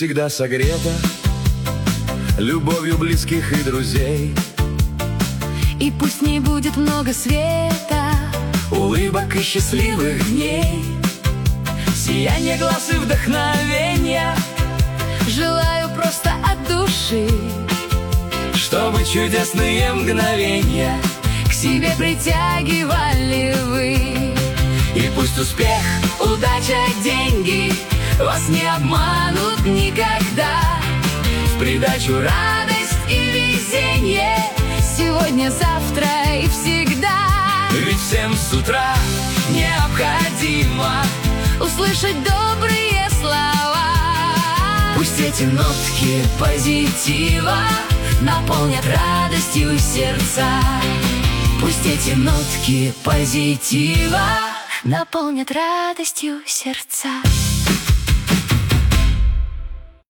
всегда согрета любовью близких и друзей. И пусть в ней будет много света, улыбок и счастливых дней, сияние глаз и вдохновения. желаю просто от души, чтобы чудесные мгновения к себе притягивали вы. И пусть успех, Удача, деньги вас не обманут никогда. в придачу радость и везение сегодня, завтра и всегда. Ведь всем с утра необходимо Услышать добрые слова. пусть эти нотки Позитива наполнят радостью сердца. пусть эти нотки Позитива наполнят радостью сердца.